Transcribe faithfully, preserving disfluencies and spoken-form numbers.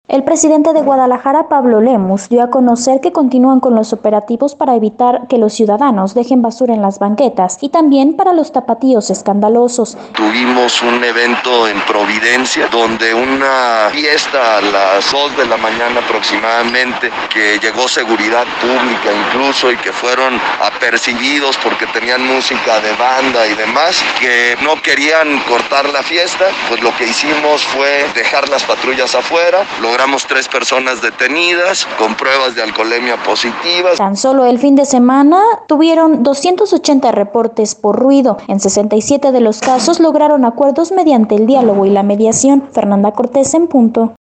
El presidente de Guadalajara, Pablo Lemus, dio a conocer que continúan con los operativos para evitar que los ciudadanos dejen basura en las banquetas y también para los tapatíos escandalosos. Tuvimos un evento en Providencia donde una fiesta a las dos de la mañana aproximadamente, que llegó seguridad pública incluso y que fueron apercibidos porque tenían música de banda y demás, que no querían cortar la fiesta, pues lo que hicimos fue dejar las patrullas afuera. Logramos tres personas detenidas con pruebas de alcoholemia positivas. Tan solo el fin de semana tuvieron doscientos ochenta reportes por ruido. En sesenta y siete de los casos lograron acuerdos mediante el diálogo y la mediación. Fernanda Cortés en punto.